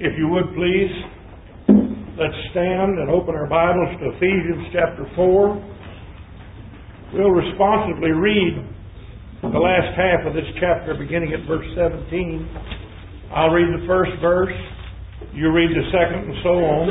If you would please, let's stand and open our Bibles to Ephesians chapter 4. We'll responsibly read the last half of this chapter beginning at verse 17. I'll read the first verse, you read the second, and so on.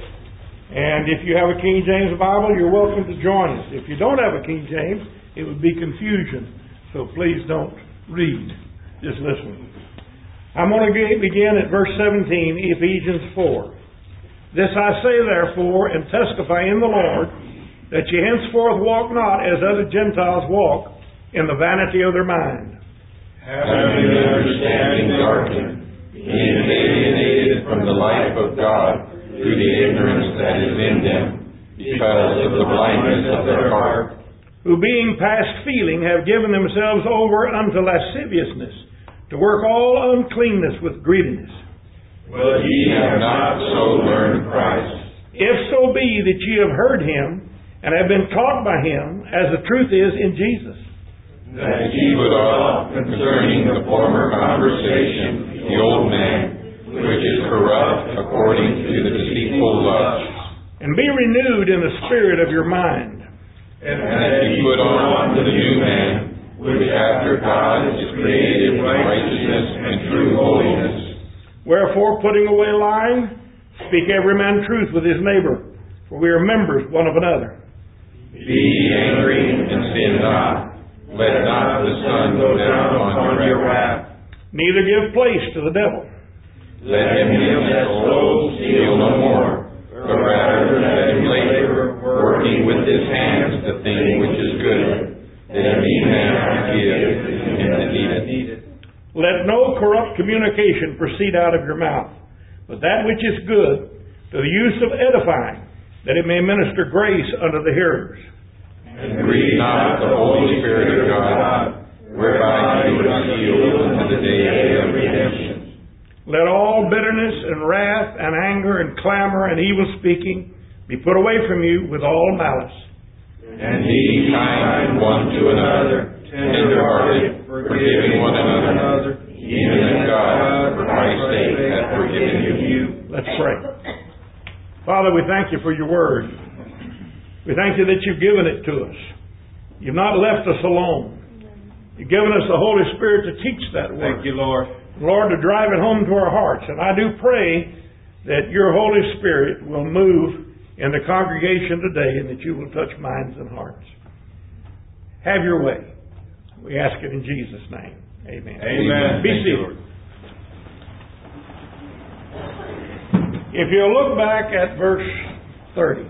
And if you have a King James Bible, you're welcome to join us. If you don't have a King James, it would be confusion. So please don't read, just listen. I'm going to begin at verse 17, Ephesians 4. This I say therefore, and testify in the Lord, that ye henceforth walk not as other Gentiles walk, in the vanity of their mind. Having their understanding darkened, being alienated from the life of God, through the ignorance that is in them, because of the blindness of their heart. Who being past feeling have given themselves over unto lasciviousness, to work all uncleanness with greediness. But ye have not so learned Christ. If so be that ye have heard Him, and have been taught by Him, as the truth is in Jesus. That ye put off concerning the former conversation, the old man, which is corrupt according to the deceitful lusts. And be renewed in the spirit of your mind. And that ye put on the new man, which after God is created in righteousness and true holiness. Wherefore, putting away lying, speak every man truth with his neighbor, for we are members one of another. Be ye angry and sin not. Let not the sun go down upon your wrath. Neither give place to the devil. Let him that sows steal no more, but rather let him labor, working with his hands the thing which is good, that he may give to him that needeth. Let no corrupt communication proceed out of your mouth, but that which is good, to the use of edifying, that it may minister grace unto the hearers. And grieve not the Holy Spirit of God, whereby you are sealed unto the day of redemption. Let all bitterness and wrath and anger and clamor and evil speaking be put away from you with all malice. And be kind one to another, tender-hearted, forgiving one another, even as God, for Christ's sake, hath forgiven you. Let's pray. Father, we thank you for your word. We thank you that you've given it to us. You've not left us alone. You've given us the Holy Spirit to teach that word. Thank you, Lord. Lord, to drive it home to our hearts. And I do pray that your Holy Spirit will move in the congregation today and that you will touch minds and hearts. Have your way. We ask it in Jesus' name. Amen. Amen. Be seated. If you'll look back at verse 30.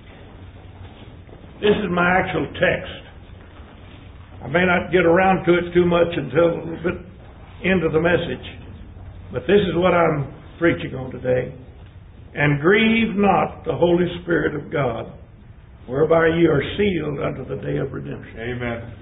This is my actual text. I may not get around to it too much until a little bit into the message. But this is what I'm preaching on today. And grieve not the Holy Spirit of God, whereby ye are sealed unto the day of redemption. Amen.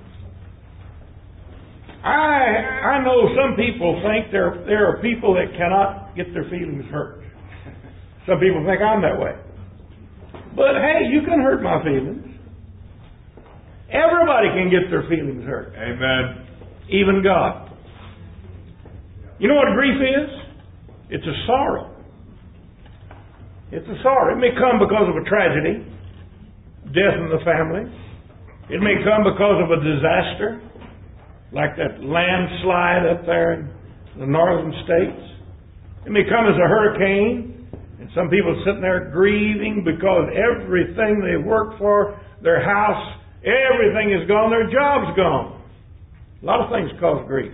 I know some people think there are people that cannot get their feelings hurt. Some people think I'm that way. But hey, you can hurt my feelings. Everybody can get their feelings hurt. Amen. Even God. You know what grief is? It's a sorrow. It's a sorrow. It may come because of a tragedy, death in the family. It may come because of a disaster, like that landslide up there in the northern states. It may come as a hurricane, and some people sitting there grieving because everything they worked for, their house, everything is gone, their job's gone. A lot of things cause grief.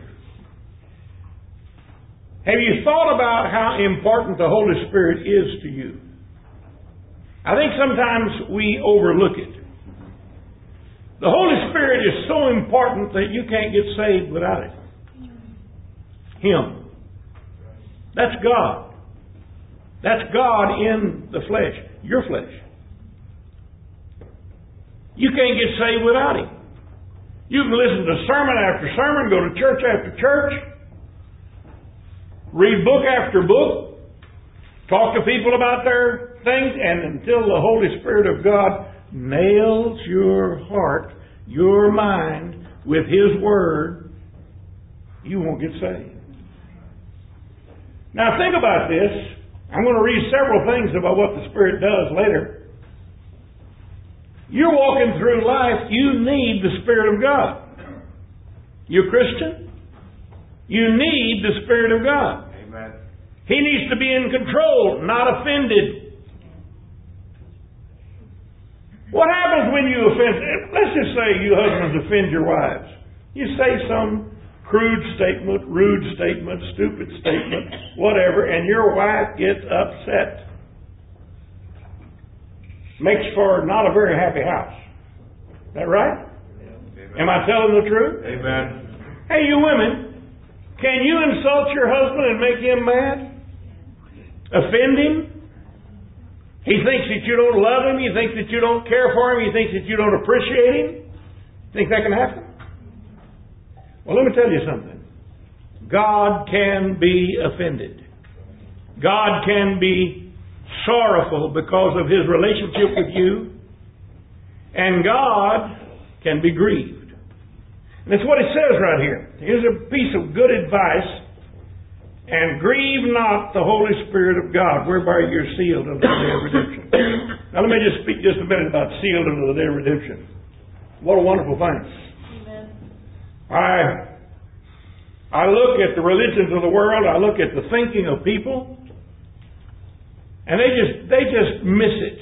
Have you thought about how important the Holy Spirit is to you? I think sometimes we overlook it. The Holy Spirit is so important that you can't get saved without it. Him. That's God. That's God in the flesh. Your flesh. You can't get saved without Him. You can listen to sermon after sermon, go to church after church, read book after book, talk to people about their things, and until the Holy Spirit of God nails your heart, your mind, with His Word, you won't get saved. Now think about this. I'm going to read several things about what the Spirit does later. You're walking through life, you need the Spirit of God. You a Christian? You need the Spirit of God. Amen. He needs to be in control, not offended. What happens when you offend? Let's just say you husbands offend your wives. You say some crude statement, rude statement, stupid statement, whatever, and your wife gets upset. Makes for not a very happy house. Is that right? Amen. Am I telling the truth? Amen. Hey, you women, can you insult your husband and make him mad? Offend him? He thinks that you don't love him. He thinks that you don't care for him. He thinks that you don't appreciate him. Think that can happen? Well, let me tell you something. God can be offended. God can be sorrowful because of His relationship with you. And God can be grieved. And that's what it says right here. Here's a piece of good advice. And grieve not the Holy Spirit of God, whereby you're sealed unto the day of redemption. Now let me just speak just a minute about sealed unto the day of redemption. What a wonderful thing. Amen. I look at the religions of the world, I look at the thinking of people, and they just miss it.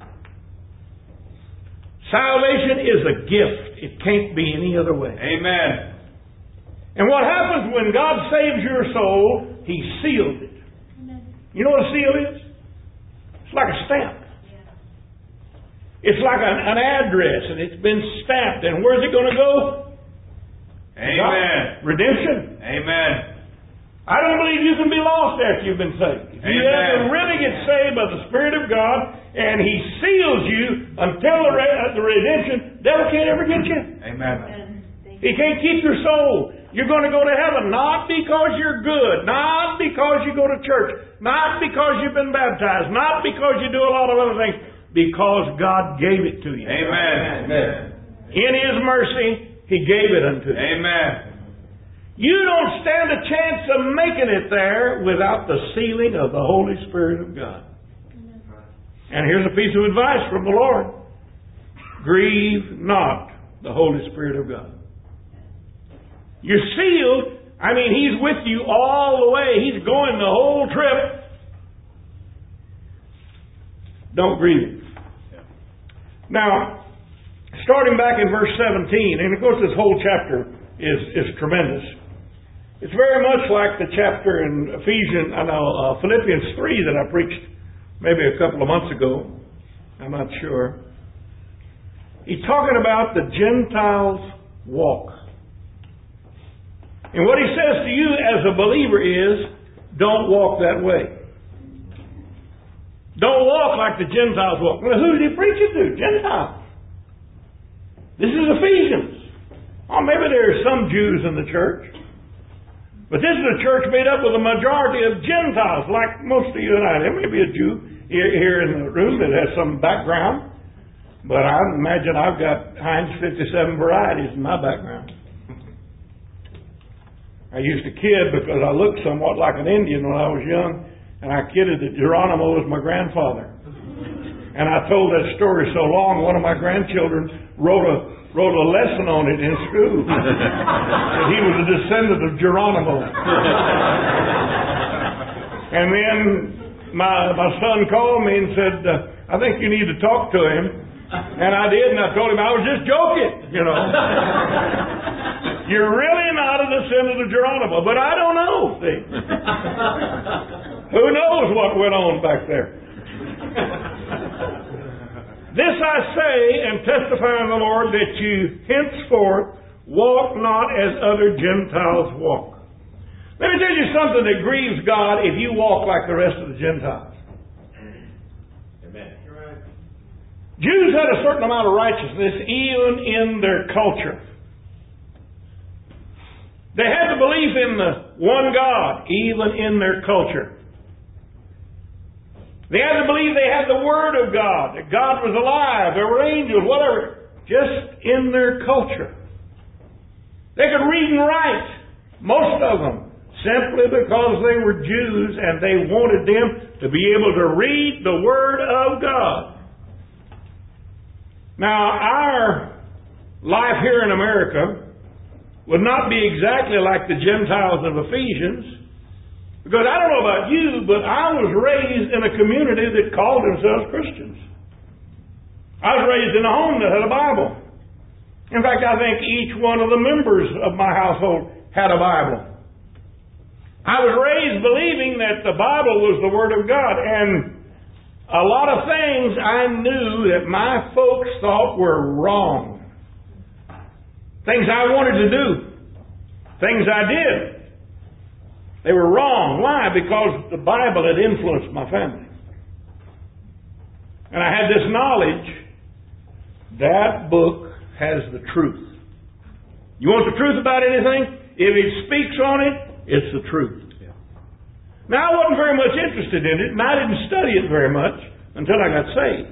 Salvation is a gift. It can't be any other way. Amen. And what happens when God saves your soul, He sealed it. You know what a seal is? It's like a stamp. It's like an address, and it's been stamped. And where's it going to go? Amen. God. Redemption. Amen. I don't believe you can be lost after you've been saved. If you ever really get saved by the Spirit of God, and He seals you until the redemption, devil can't ever get you. Amen. He can't keep your soul. You're going to go to heaven not because you're good, not because you go to church, not because you've been baptized, not because you do a lot of other things, because God gave it to you. Amen. In His mercy, He gave it unto you. Amen. You don't stand a chance of making it there without the sealing of the Holy Spirit of God. And here's a piece of advice from the Lord. Grieve not the Holy Spirit of God. You're sealed. I mean, He's with you all the way. He's going the whole trip. Don't grieve Him. Now, starting back in verse 17, and of course this whole chapter is tremendous. It's very much like the chapter in Philippians 3 that I preached maybe a couple of months ago. I'm not sure. He's talking about the Gentiles' walk. And what he says to you as a believer is, don't walk that way. Don't walk like the Gentiles walk. Well, who is he preaching to? Gentiles. This is Ephesians. Oh, maybe there are some Jews in the church. But this is a church made up of a majority of Gentiles, like most of you and I. There may be a Jew here in the room that has some background. But I imagine I've got Heinz 57 varieties in my background. I used to kid because I looked somewhat like an Indian when I was young, and I kidded that Geronimo was my grandfather. And I told that story so long, one of my grandchildren wrote a lesson on it in school. That he was a descendant of Geronimo. And then my son called me and said, I think you need to talk to him. And I did, and I told him I was just joking, you know. You're really not a descendant of Geronimo, but I don't know, see. Who knows what went on back there? This I say and testify in the Lord, that you henceforth walk not as other Gentiles walk. Let me tell you something that grieves God if you walk like the rest of the Gentiles. Amen. Jews had a certain amount of righteousness even in their culture. They had the belief in the one God, even in their culture. They had to believe they had the Word of God, that God was alive, there were angels, whatever, just in their culture. They could read and write, most of them. simply because they were Jews and they wanted them to be able to read the Word of God. Now, our life here in America would not be exactly like the Gentiles of Ephesians, because I don't know about you, but I was raised in a community that called themselves Christians. I was raised in a home that had a Bible. In fact, I think each one of the members of my household had a Bible. I was raised believing that the Bible was the Word of God, and a lot of things I knew that my folks thought were wrong. Things I wanted to do. Things I did. They were wrong. Why? Because the Bible had influenced my family. And I had this knowledge, that book has the truth. You want the truth about anything? If it speaks on it, it's the truth. Yeah. Now, I wasn't very much interested in it, and I didn't study it very much until I got saved.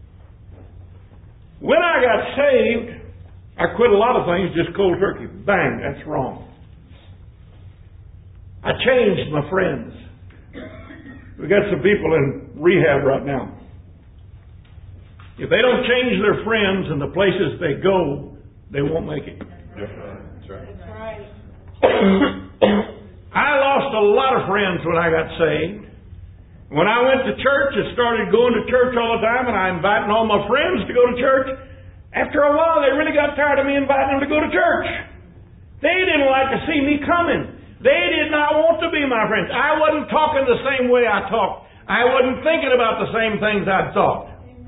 When I got saved, I quit a lot of things just cold turkey. Bang, that's wrong. I changed my friends. We got some people in rehab right now. If they don't change their friends and the places they go, they won't make it. That's right. I lost a lot of friends when I got saved. When I went to church and started going to church all the time, and I invited all my friends to go to church, after a while they really got tired of me inviting them to go to church. They didn't like to see me coming. They did not want to be my friends. I wasn't talking the same way I talked. I wasn't thinking about the same things I thought.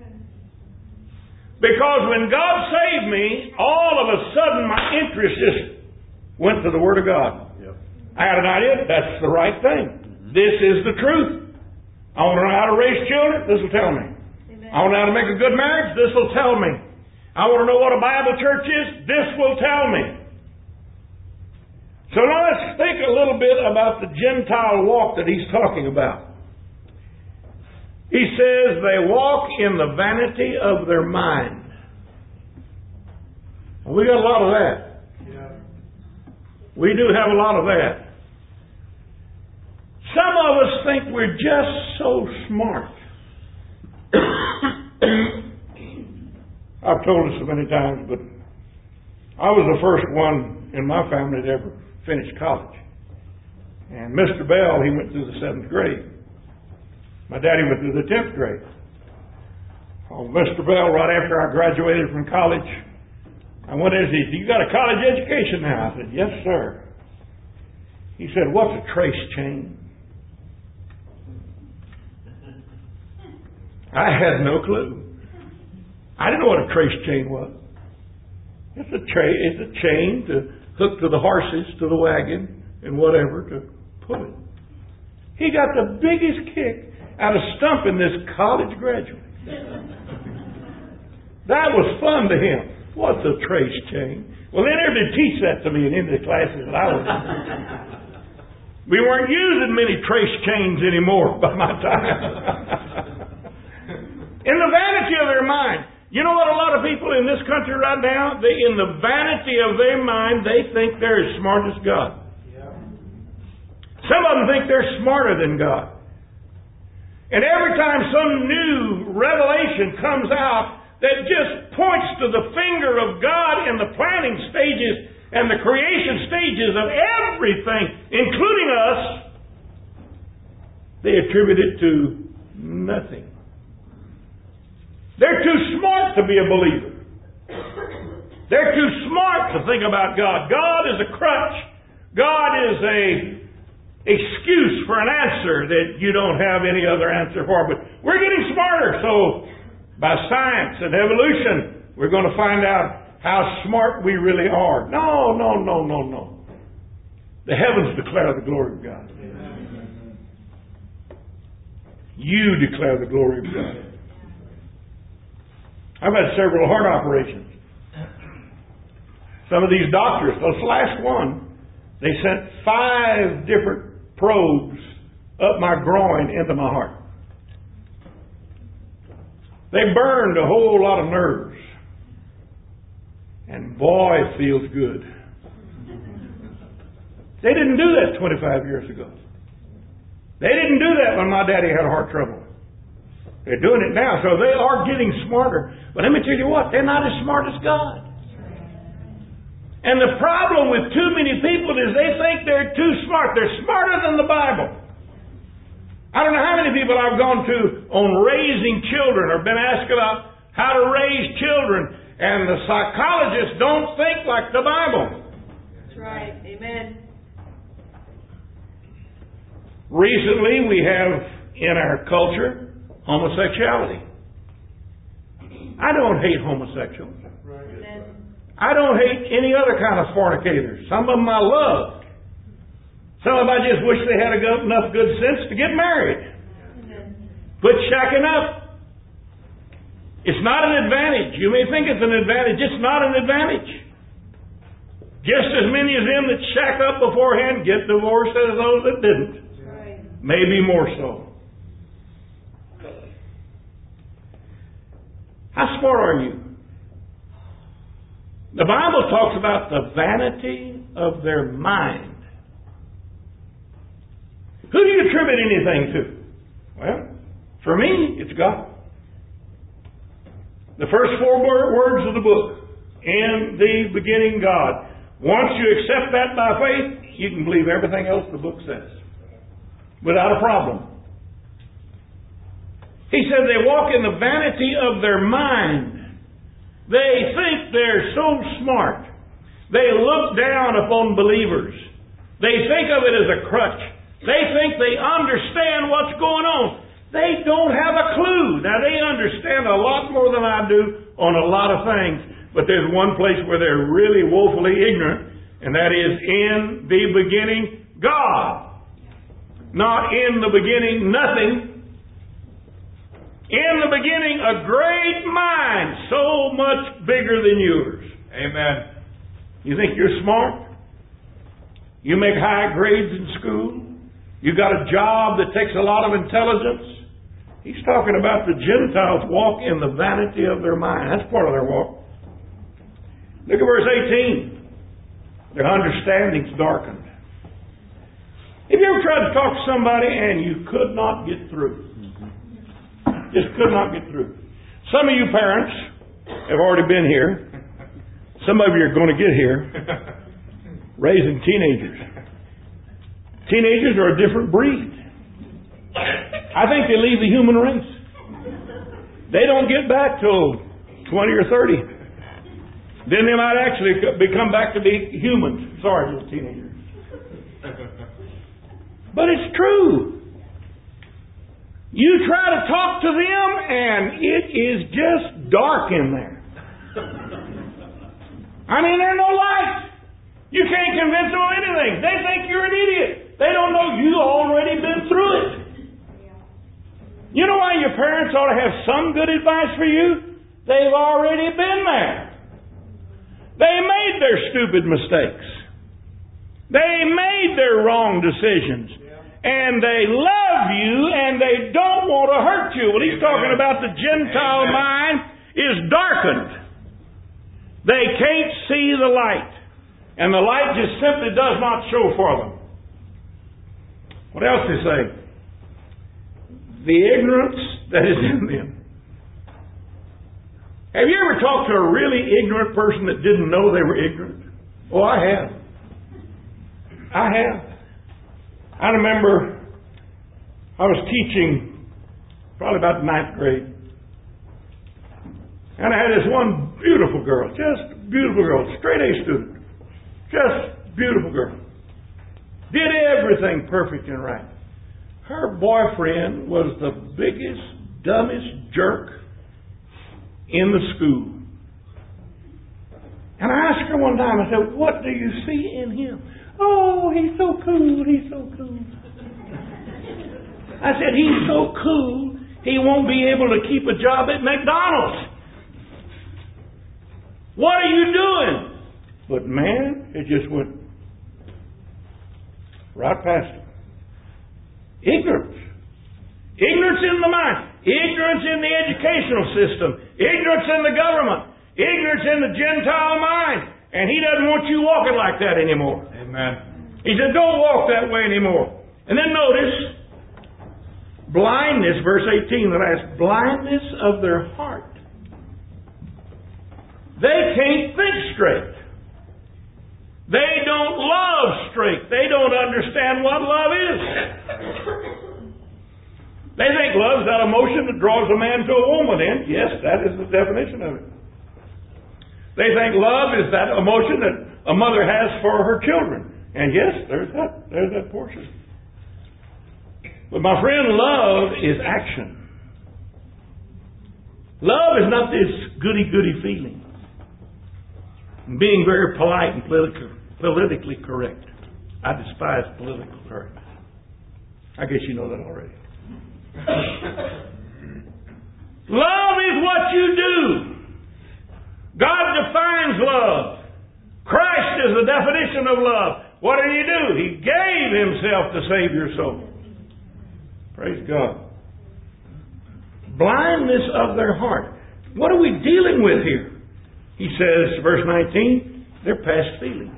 Because when God saved me, all of a sudden my interest just went to the Word of God. Yep. I had an idea, that's the right thing. Mm-hmm. This is the truth. I want to know how to raise children, this will tell me. Amen. I want to know how to make a good marriage, this will tell me. I want to know what a Bible church is, this will tell me. So now let's think a little bit about the Gentile walk that he's talking about. He says they walk in the vanity of their mind. Well, we got a lot of that. Yeah. We do have a lot of that. Some of us think we're just so smart. I've told it so many times, but I was the first one in my family to ever finish college. And Mr. Bell, he went through the 7th grade. My daddy went through the 10th grade. Oh, Mr. Bell, right after I graduated from college, I went in and he said, "You got a college education now?" I said, "Yes, sir." He said, "What's a trace chain?" I had no clue. I didn't know what a trace chain was. It's a chain to hook to the horses, to the wagon, and whatever to pull it. He got the biggest kick out of stumping this college graduate. That was fun to him. What's a trace chain? Well, they never did teach that to me in any of the classes that I was in. We weren't using many trace chains anymore by my time. In the vanity of their mind. You know what a lot of people in this country right now, in the vanity of their mind, they think they're as smart as God. Yeah. Some of them think they're smarter than God. And every time some new revelation comes out that just points to the finger of God in the planning stages and the creation stages of everything, including us, they attribute it to nothing. They're too smart to be a believer. They're too smart to think about God. God is a crutch. God is a excuse for an answer that you don't have any other answer for. But we're getting smarter. So by science and evolution, we're going to find out how smart we really are. No. The heavens declare the glory of God. You declare the glory of God. I've had several heart operations. Some of these doctors, this last one, they sent 5 different probes up my groin into my heart. They burned a whole lot of nerves. And boy, it feels good. They didn't do that 25 years ago. They didn't do that when my daddy had heart trouble. They're doing it now, so they are getting smarter. But let me tell you what, they're not as smart as God. And the problem with too many people is they think they're too smart. They're smarter than the Bible. I don't know how many people I've gone to on raising children or been asked about how to raise children, and the psychologists don't think like the Bible. That's right. Amen. Recently, we have in our culture homosexuality. I don't hate homosexuals. Amen. I don't hate any other kind of fornicators. Some of them I love. Some of them I just wish they had enough good sense to get married. Amen. Quit shacking up. It's not an advantage. You may think it's an advantage. It's not an advantage. Just as many of them that shack up beforehand get divorced as those that didn't. Right. Maybe more so. How smart are you? The Bible talks about the vanity of their mind. Who do you attribute anything to? Well, for me, it's God. The first 4 words of the book. In the beginning, God. Once you accept that by faith, you can believe everything else the book says. Without a problem. He said they walk in the vanity of their mind. They think they're so smart. They look down upon believers. They think of it as a crutch. They think they understand what's going on. They don't have a clue. Now, they understand a lot more than I do on a lot of things. But there's one place where they're really woefully ignorant, and that is in the beginning, God. Not in the beginning, nothing. In the beginning, a great mind, so much bigger than yours. Amen. You think you're smart? You make high grades in school? You got a job that takes a lot of intelligence? He's talking about the Gentiles walk in the vanity of their mind. That's part of their walk. Look at verse 18. Their understanding's darkened. Have you ever tried to talk to somebody and you could not get through? Just could not get through. Some of you parents have already been here. Some of you are going to get here. Raising teenagers. Teenagers are a different breed. I think they leave the human race. They don't get back till 20 or 30. Then they might actually come back to be humans. Sorry, little teenagers. But it's true. You try to talk to them and it is just dark in there. I mean, there's no light. You can't convince them of anything. They think you're an idiot. They don't know you've already been through it. You know why your parents ought to have some good advice for you? They've already been there. They made their stupid mistakes. They made their wrong decisions. And they love you and they don't want to hurt you. Well, he's talking about the Gentile mind is darkened. They can't see the light. And the light just simply does not show for them. What else does he say? The ignorance that is in them. Have you ever talked to a really ignorant person that didn't know they were ignorant? Oh, I have. I have. I remember I was teaching probably about the 9th grade. And I had this one beautiful girl, just beautiful girl, straight A student. Just beautiful girl. Did everything perfect and right. Her boyfriend was the biggest, dumbest jerk in the school. And I asked her one time, I said, what do you see in him? Oh, he's so cool, he's so cool. I said, he's so cool, he won't be able to keep a job at McDonald's. What are you doing? But man, it just went right past him. Ignorance. Ignorance in the mind. Ignorance in the educational system. Ignorance in the government. Ignorance in the Gentile mind. And he doesn't want you walking like that anymore. Amen. He said, don't walk that way anymore. And then notice, blindness, verse 18, the last, blindness of their heart. They can't think straight. They don't love straight. They don't understand what love is. They think love is that emotion that draws a man to a woman. And yes, that is the definition of it. They think love is that emotion that a mother has for her children. And yes, there's that portion. But my friend, love is action. Love is not this goody-goody feeling. Being very polite and politically correct. I despise political correctness. I guess you know that already. Love is what you do. God defines love. Christ is the definition of love. What did He do? He gave Himself to save your soul. Praise God. Blindness of their heart. What are we dealing with here? He says, verse 19, they're past feeling.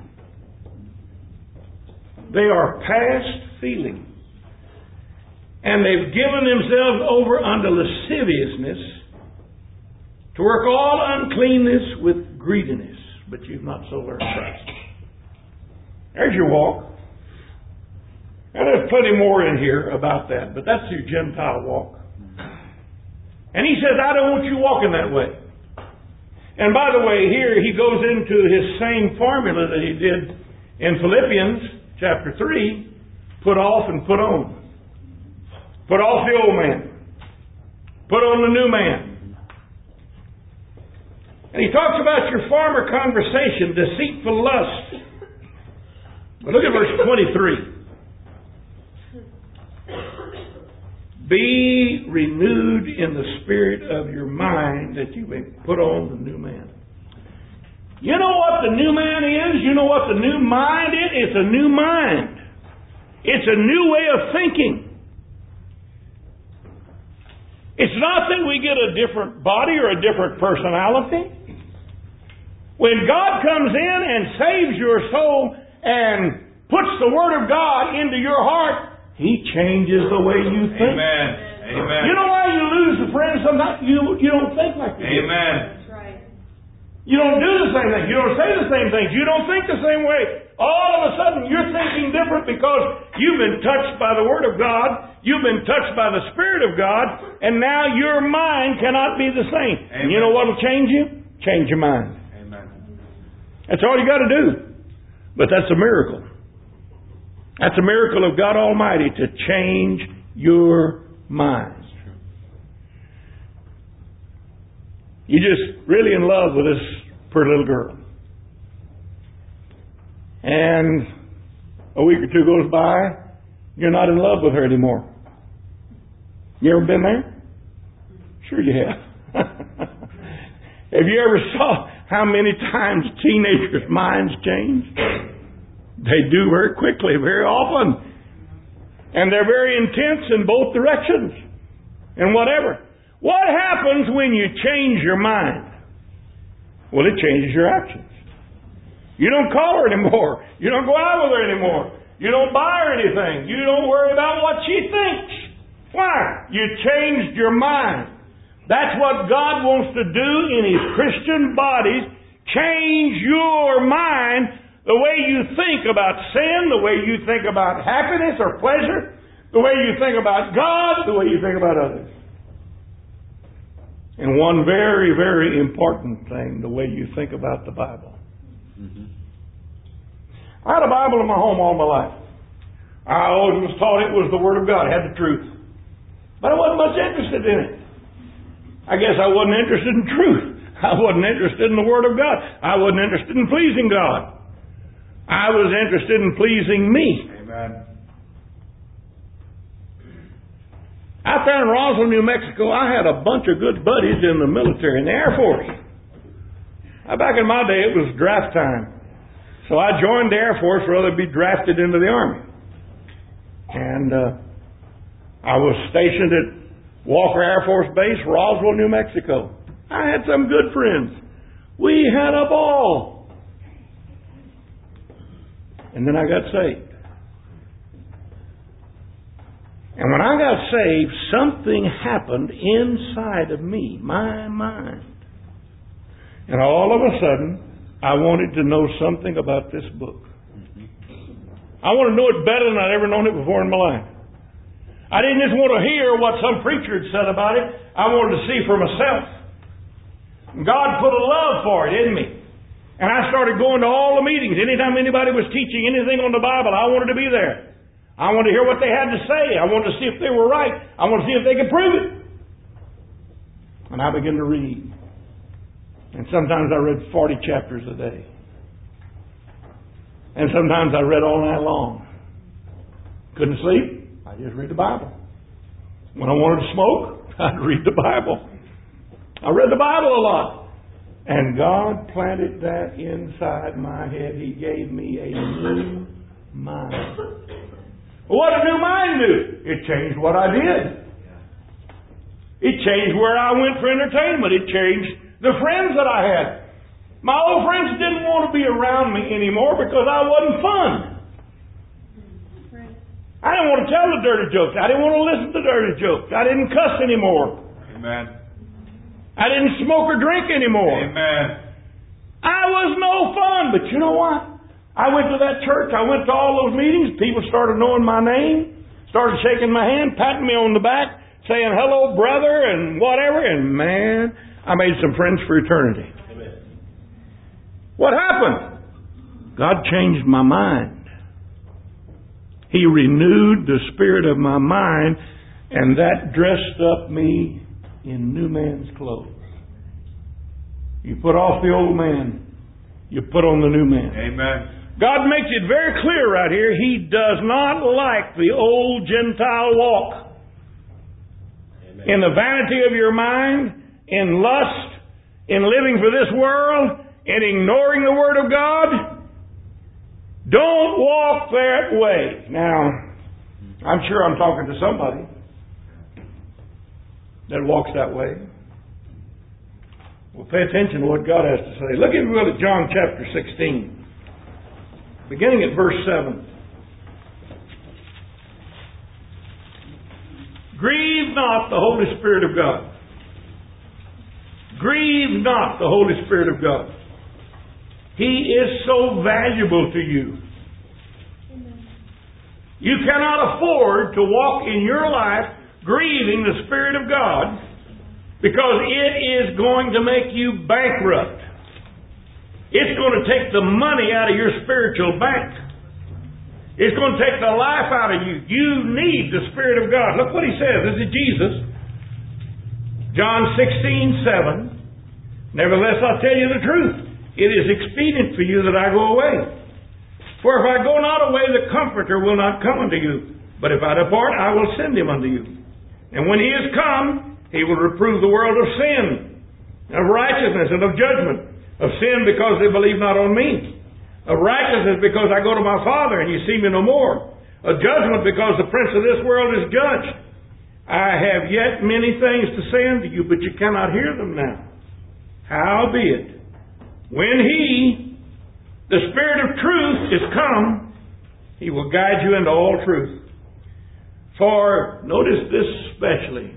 They are past feeling. And they've given themselves over unto lasciviousness to work all uncleanness with greediness. But you've not so learned Christ. There's your walk. And there's plenty more in here about that, but that's your Gentile walk. And he says, I don't want you walking that way. And by the way, here he goes into his same formula that he did in Philippians chapter 3, put off and put on. Put off the old man. Put on the new man. And he talks about your former conversation, deceitful lust. But look at verse 23. Be renewed in the spirit of your mind that you may put on the new man. You know what the new man is? You know what the new mind is? It's a new mind. It's a new way of thinking. It's not that we get a different body or a different personality. When God comes in and saves your soul and puts the Word of God into your heart, He changes the way you think. Amen. Amen. You know why you lose a friend sometimes? You don't think like you do. Amen. That's right. You don't do the same thing. You don't say the same things. You don't think the same way. All of a sudden, you're thinking different because you've been touched by the Word of God. You've been touched by the Spirit of God. And now your mind cannot be the same. And you know what will change you? Change your mind. Amen. That's all you got to do. But that's a miracle. That's a miracle of God Almighty to change your mind. You're just really in love with this pretty little girl. And a week or two goes by, you're not in love with her anymore. You ever been there? Sure you have. Have you ever saw how many times teenagers' minds change? They do very quickly, very often. And they're very intense in both directions. And whatever. What happens when you change your mind? Well, it changes your actions. You don't call her anymore. You don't go out with her anymore. You don't buy her anything. You don't worry about what she thinks. Why? You changed your mind. That's what God wants to do in His Christian bodies. Change your mind. The way you think about sin, the way you think about happiness or pleasure, the way you think about God, the way you think about others. And one very, very important thing, the way you think about the Bible. Mm-hmm. I had a Bible in my home all my life. I always was taught it was the Word of God, it had the truth. But I wasn't much interested in it. I guess I wasn't interested in truth. I wasn't interested in the Word of God. I wasn't interested in pleasing God. I was interested in pleasing me. Amen. Out there in Roswell, New Mexico, I had a bunch of good buddies in the military, in the Air Force. Back in my day, it was draft time. So I joined the Air Force rather than be drafted into the Army. And I was stationed at Walker Air Force Base, Roswell, New Mexico. I had some good friends. We had a ball. And then I got saved. And when I got saved, something happened inside of me, my mind. And all of a sudden, I wanted to know something about this book. I want to know it better than I'd ever known it before in my life. I didn't just want to hear what some preacher had said about it. I wanted to see for myself. God put a love for it in me. And I started going to all the meetings. Anytime anybody was teaching anything on the Bible, I wanted to be there. I wanted to hear what they had to say. I wanted to see if they were right. I wanted to see if they could prove it. And I began to read. And sometimes I read 40 chapters a day. And sometimes I read all night long. Couldn't sleep? I just read the Bible. When I wanted to smoke, I'd read the Bible. I read the Bible a lot. And God planted that inside my head. He gave me a new mind. What did a new mind do? It changed what I did. It changed where I went for entertainment. It changed the friends that I had. My old friends didn't want to be around me anymore because I wasn't fun. I didn't want to tell the dirty jokes. I didn't want to listen to dirty jokes. I didn't cuss anymore. Amen. I didn't smoke or drink anymore. Amen. I was no fun. But you know what? I went to that church. I went to all those meetings. People started knowing my name, started shaking my hand, patting me on the back, saying, hello, brother, and whatever. And man, I made some friends for eternity. Amen. What happened? God changed my mind. He renewed the spirit of my mind, and that dressed up me in new man's clothes. You put off the old man, you put on the new man. Amen. God makes it very clear right here. He does not like the old Gentile walk. Amen. In the vanity of your mind, in lust, in living for this world, in ignoring the Word of God. Don't walk that way. Now, I'm sure I'm talking to somebody that walks that way. Well, pay attention to what God has to say. Look, if you will, at John chapter 16. Beginning at verse 7. Grieve not the Holy Spirit of God. Grieve not the Holy Spirit of God. He is so valuable to you. You cannot afford to walk in your life grieving the Spirit of God, because it is going to make you bankrupt. It's going to take the money out of your spiritual bank. It's going to take the life out of you. You need the Spirit of God. Look what He says. This is Jesus. John 16:7. Nevertheless, I tell you the truth. It is expedient for you that I go away. For if I go not away, the Comforter will not come unto you. But if I depart, I will send Him unto you. And when He is come, He will reprove the world of sin, of righteousness, and of judgment. Of sin, because they believe not on me. Of righteousness, because I go to my Father, and you see me no more. Of judgment, because the prince of this world is judged. I have yet many things to say unto you, but you cannot hear them now. Howbeit, when He, the Spirit of truth, is come, He will guide you into all truth. For, notice this especially,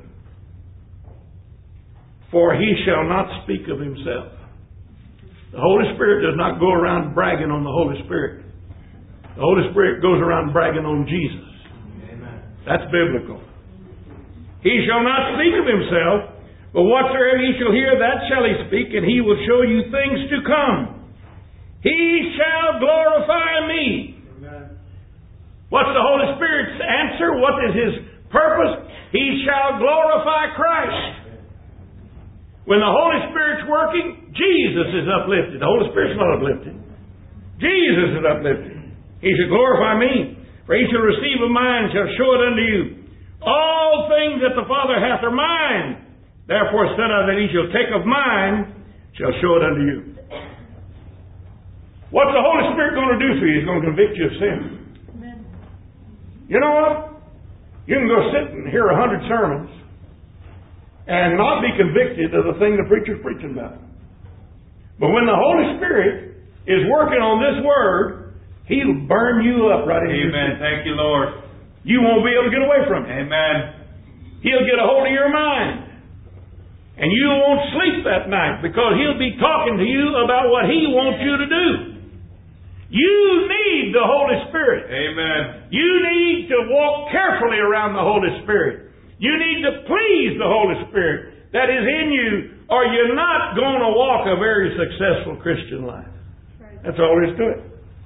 for He shall not speak of Himself. The Holy Spirit does not go around bragging on the Holy Spirit. The Holy Spirit goes around bragging on Jesus. Amen. That's biblical. He shall not speak of Himself, but whatsoever ye shall hear, that shall He speak, and He will show you things to come. He shall glorify me. Amen. What's the Holy Spirit's answer? What is His purpose? He shall glorify Christ. When the Holy Spirit's working, Jesus is uplifted. The Holy Spirit's not uplifted. Jesus is uplifted. He shall glorify me. For He shall receive of mine, shall show it unto you. All things that the Father hath are mine. Therefore said I that He shall take of mine, shall show it unto you. What's the Holy Spirit going to do for you? He's going to convict you of sin. Amen. You know what? You can go sit and hear 100 sermons and not be convicted of the thing the preacher's preaching about. But when the Holy Spirit is working on this Word, He'll burn you up right in your seat. Amen. Thank you, Lord. you won't be able to get away from it. Amen. He'll get a hold of your mind. And you won't sleep that night because He'll be talking to you about what He wants you to do. You need the Holy Spirit. Amen. You need to walk carefully around the Holy Spirit. You need to please the Holy Spirit that is in you, or you're not going to walk a very successful Christian life. That's all there is to it.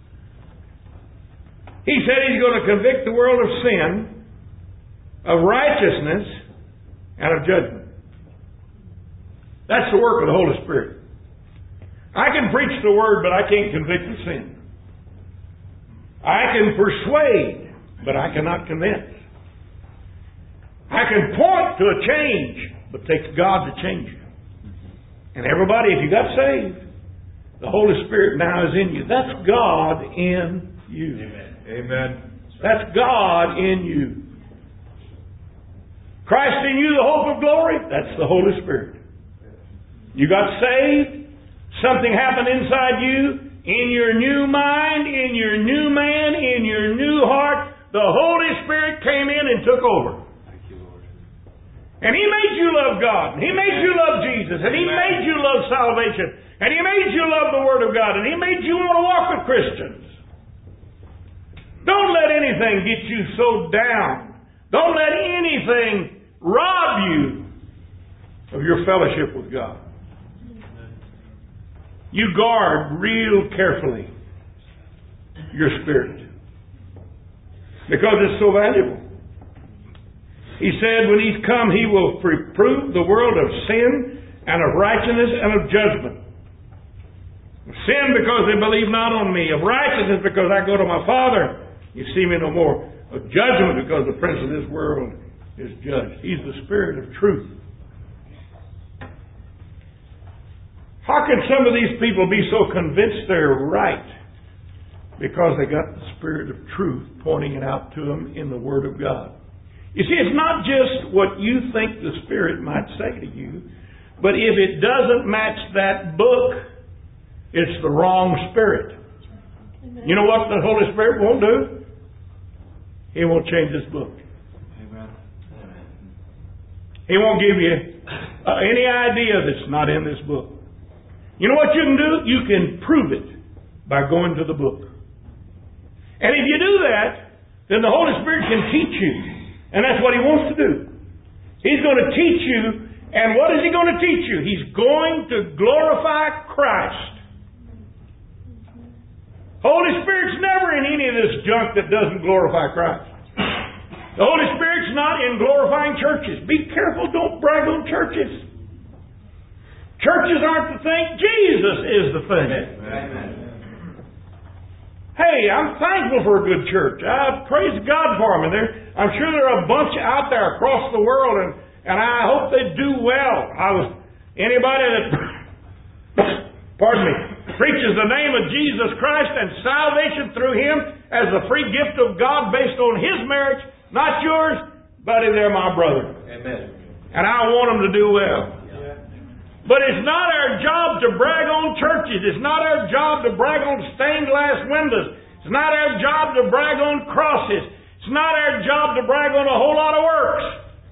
He said He's going to convict the world of sin, of righteousness, and of judgment. That's the work of the Holy Spirit. I can preach the Word, but I can't convict of sin. I can persuade, but I cannot convince. I can point to a change, but it takes God to change you. And everybody, if you got saved, the Holy Spirit now is in you. That's God in you. Amen. That's God in you. Christ in you, the hope of glory. That's the Holy Spirit. You got saved. Something happened inside you. In your new mind, in your new man, in your new heart, the Holy Spirit came in and took over. Thank you, Lord. And He made you love God. And He made you love Jesus. And He made you love salvation. And He made you love the Word of God. And He made you want to walk with Christians. Don't let anything get you so down. Don't let anything rob you of your fellowship with God. You guard real carefully your spirit, because it's so valuable. He said when He's come, He will reprove the world of sin and of righteousness and of judgment. Of sin because they believe not on Me. Of righteousness because I go to My Father. You see Me no more. Of judgment because the prince of this world is judged. He's the Spirit of truth. How can some of these people be so convinced they're right? Because they got the Spirit of truth pointing it out to them in the Word of God. You see, it's not just what you think the Spirit might say to you, but if it doesn't match that book, it's the wrong spirit. Amen. You know what the Holy Spirit won't do? He won't change this book. Amen. He won't give you any idea that's not in this book. You know what you can do? You can prove it by going to the book. And if you do that, then the Holy Spirit can teach you. And that's what He wants to do. He's going to teach you. And what is He going to teach you? He's going to glorify Christ. Holy Spirit's never in any of this junk that doesn't glorify Christ. The Holy Spirit's not in glorifying churches. Be careful, don't brag on churches. Churches aren't the thing. Jesus is the thing. Amen. Hey, I'm thankful for a good church. I praise God for them. And I'm sure there are a bunch out there across the world, and I hope they do well. Anybody that, pardon me, preaches the name of Jesus Christ and salvation through Him as the free gift of God based on His merits, not yours, buddy, they're my brother. Amen. And I want them to do well. But it's not our job to brag on churches. It's not our job to brag on stained glass windows. It's not our job to brag on crosses. It's not our job to brag on a whole lot of works.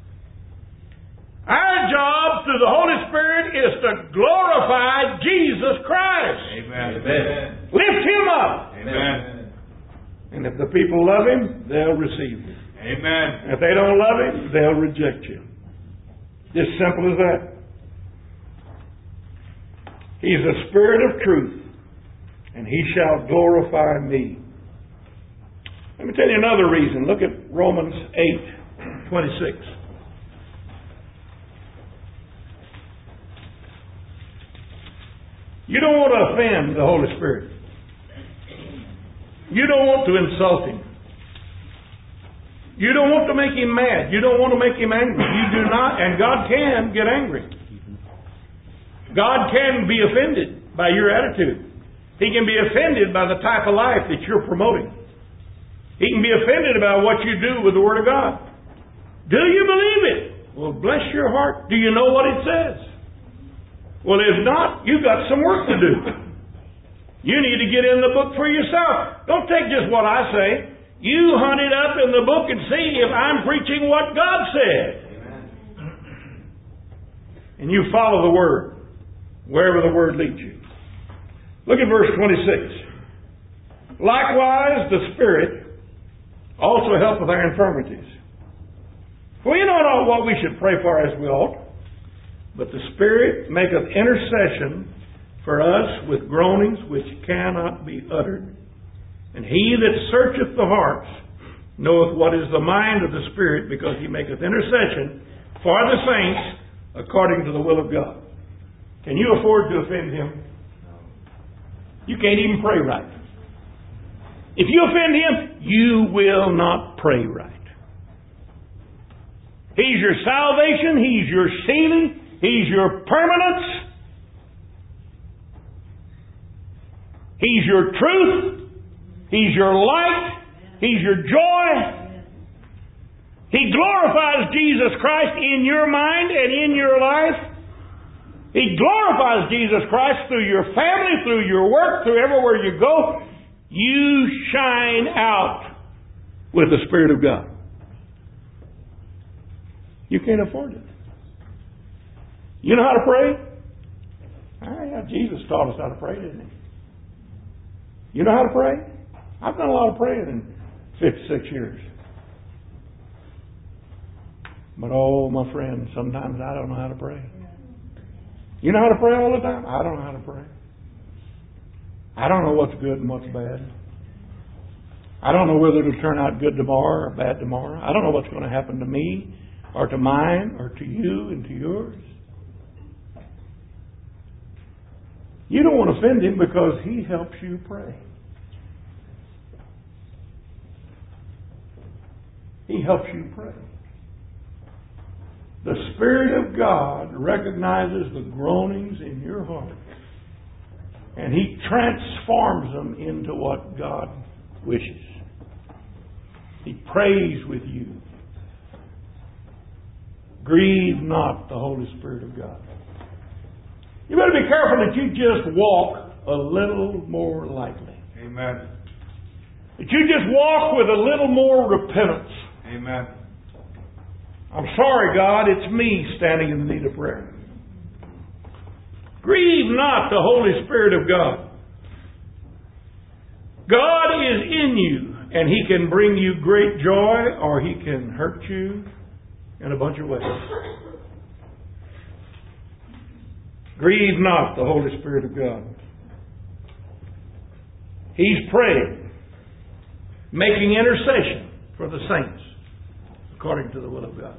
Our job through the Holy Spirit is to glorify Jesus Christ. Amen. Amen. Lift Him up. Amen. And if the people love Him, they'll receive Him. Amen. If they don't love Him, they'll reject Him. Just simple as that. He's the Spirit of truth, and He shall glorify Me. Let me tell you another reason. Look at Romans 8:26. You don't want to offend the Holy Spirit. You don't want to insult Him. You don't want to make Him mad. You don't want to make Him angry. You do not, and God can get angry. God can be offended by your attitude. He can be offended by the type of life that you're promoting. He can be offended about what you do with the Word of God. Do you believe it? Well, bless your heart. Do you know what it says? Well, if not, you've got some work to do. You need to get in the book for yourself. Don't take just what I say. You hunt it up in the book and see if I'm preaching what God said. And you follow the Word, wherever the Word leads you. Look at verse 26. Likewise, the Spirit also helpeth our infirmities. For we know not what we should pray for as we ought, but the Spirit maketh intercession for us with groanings which cannot be uttered. And He that searcheth the hearts knoweth what is the mind of the Spirit, because He maketh intercession for the saints according to the will of God. Can you afford to offend Him? You can't even pray right. If you offend Him, you will not pray right. He's your salvation. He's your sealing. He's your permanence. He's your truth. He's your light. He's your joy. He glorifies Jesus Christ in your mind and in your life. He glorifies Jesus Christ through your family, through your work, through everywhere you go. You shine out with the Spirit of God. You can't afford it. You know how to pray? Oh, yeah, Jesus taught us how to pray, didn't He? You know how to pray? I've done a lot of praying in 56 years. But oh, my friend, sometimes I don't know how to pray. You know how to pray all the time? I don't know how to pray. I don't know what's good and what's bad. I don't know whether it'll turn out good tomorrow or bad tomorrow. I don't know what's going to happen to me or to mine or to you and to yours. You don't want to offend Him because He helps you pray. He helps you pray. The Spirit of God recognizes the groanings in your heart, and He transforms them into what God wishes. He prays with you. Grieve not the Holy Spirit of God. You better be careful that you just walk a little more lightly. Amen. That you just walk with a little more repentance. Amen. I'm sorry, God, it's me standing in the need of prayer. Grieve not the Holy Spirit of God. God is in you, and He can bring you great joy, or He can hurt you in a bunch of ways. Grieve not the Holy Spirit of God. He's praying, making intercession for the saints, according to the will of God.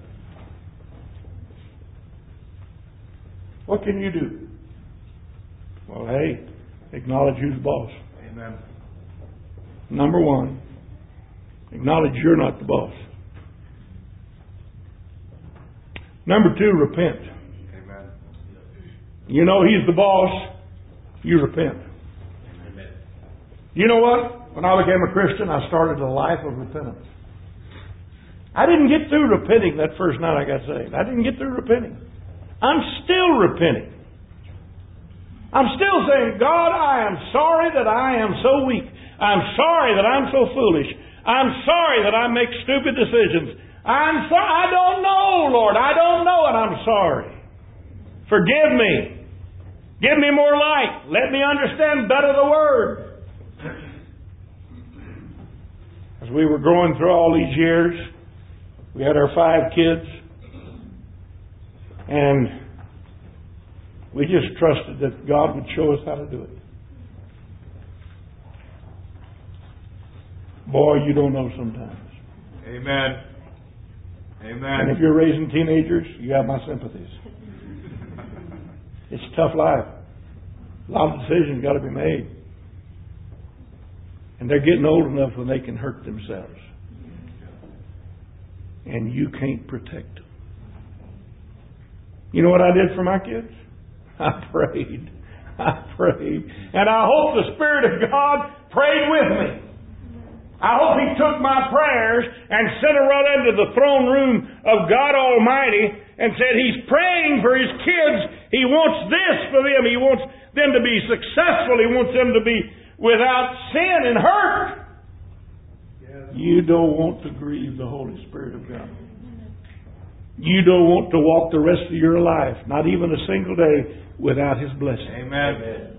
What can you do? Well, hey, acknowledge who's boss. Amen. Number one, acknowledge you're not the boss. Number two, repent. Amen. You know He's the boss, you repent. Amen. You know what? When I became a Christian, I started a life of repentance. I didn't get through repenting that first night I got saved. I didn't get through repenting. I'm still repenting. I'm still saying, God, I am sorry that I am so weak. I'm sorry that I'm so foolish. I'm sorry that I make stupid decisions. I'm sorry. I don't know, Lord. I don't know, and I'm sorry. Forgive me. Give me more light. Let me understand better the Word. As we were growing through all these years, we had our 5 kids, and we just trusted that God would show us how to do it. Boy, you don't know sometimes. Amen. Amen. And if you're raising teenagers, you have my sympathies. It's a tough life. A lot of decisions got to be made. And they're getting old enough when they can hurt themselves. And you can't protect them. You know what I did for my kids? I prayed. I prayed. And I hope the Spirit of God prayed with me. I hope He took my prayers and sent it right into the throne room of God Almighty and said He's praying for His kids. He wants this for them. He wants them to be successful. He wants them to be without sin and hurt. Yes. You don't want to grieve the Holy Spirit of God. You don't want to walk the rest of your life, not even a single day, without His blessing. Amen.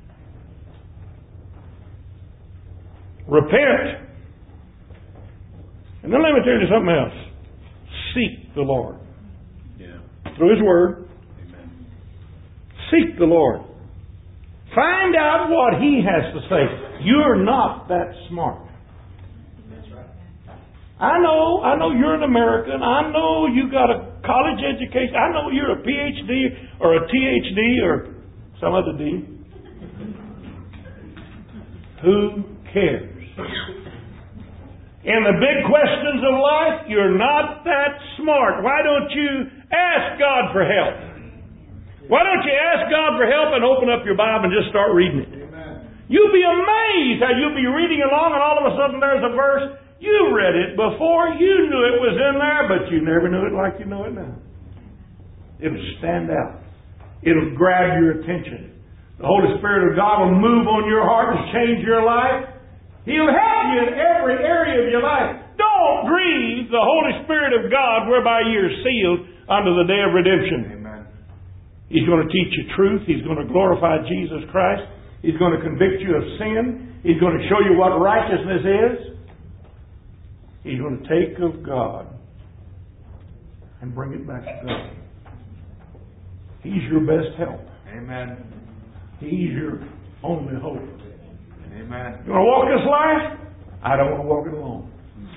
Repent. And then let me tell you something else. Seek the Lord. Yeah. Through His Word. Amen. Seek the Lord. Find out what He has to say. You're not that smart. I know you're an American. I know you got a college education. I know you're a PhD or a THD or some other D. Who cares? In the big questions of life, you're not that smart. Why don't you ask God for help? Why don't you ask God for help and open up your Bible and just start reading it? You'll be amazed how you'll be reading along and all of a sudden there's a verse. You read it before, you knew it was in there, but you never knew it like you know it now. It'll stand out. It'll grab your attention. The Holy Spirit of God will move on your heart and change your life. He'll help you in every area of your life. Don't grieve the Holy Spirit of God whereby you're sealed unto the day of redemption. Amen. He's going to teach you truth. He's going to glorify Jesus Christ. He's going to convict you of sin. He's going to show you what righteousness is. He's going to take of God and bring it back to God. He's your best help. Amen. He's your only hope. Amen. You want to walk this life? I don't want to walk it alone.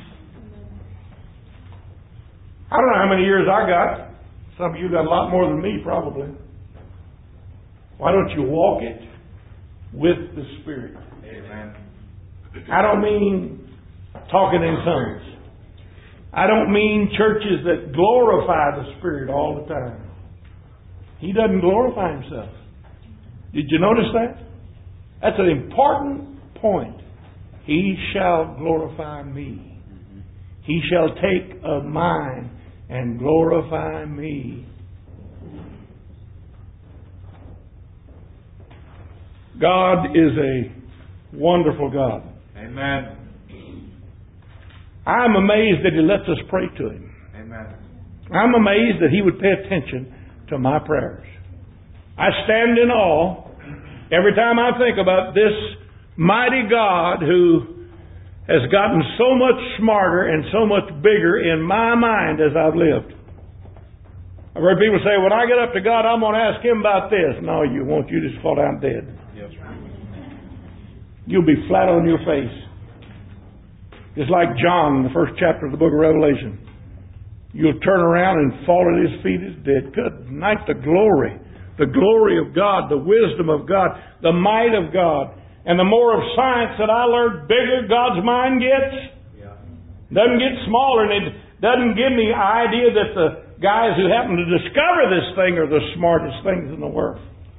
I don't know how many years I got. Some of you got a lot more than me, probably. Why don't you walk it with the Spirit? Amen. I don't mean talking in tongues. I don't mean churches that glorify the Spirit all the time. He doesn't glorify Himself. Did you notice that? That's an important point. He shall glorify me. He shall take of mine and glorify me. God is a wonderful God. Amen. I'm amazed that He lets us pray to Him. Amen. I'm amazed that He would pay attention to my prayers. I stand in awe every time I think about this mighty God who has gotten so much smarter and so much bigger in my mind as I've lived. I've heard people say, when I get up to God, I'm going to ask Him about this. No, you won't. You just fall down dead. Yes. You'll be flat on your face. Just like John in the first chapter of the book of Revelation. You'll turn around and fall at His feet as dead. Good night, the glory. The glory of God, the wisdom of God, the might of God. And the more of science that I learn, bigger God's mind gets. Yeah. Doesn't get smaller, and it doesn't give me the idea that the guys who happen to discover this thing are the smartest things in the world.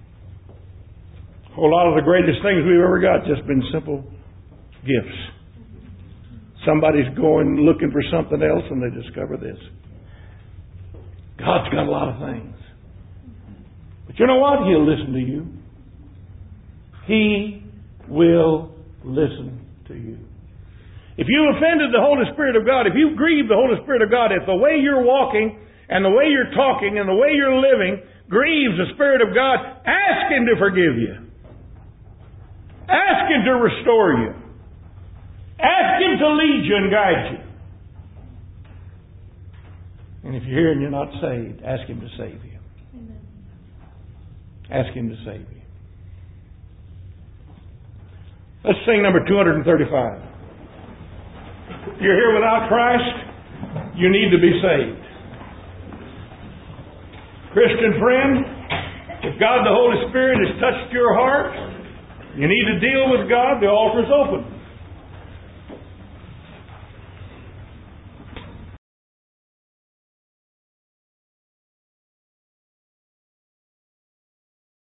A whole lot of the greatest things we've ever got just been simple gifts. Somebody's going looking for something else and they discover this. God's got a lot of things. But you know what? He'll listen to you. He will listen to you. If you offended the Holy Spirit of God, if you grieved the Holy Spirit of God, if the way you're walking and the way you're talking and the way you're living grieves the Spirit of God, ask Him to forgive you. Ask Him to restore you. Ask Him to lead you and guide you. And if you're here and you're not saved, ask Him to save you. Amen. Ask Him to save you. Let's sing number 235. If you're here without Christ, you need to be saved. Christian friend, if God the Holy Spirit has touched your heart, you need to deal with God, the altar is open.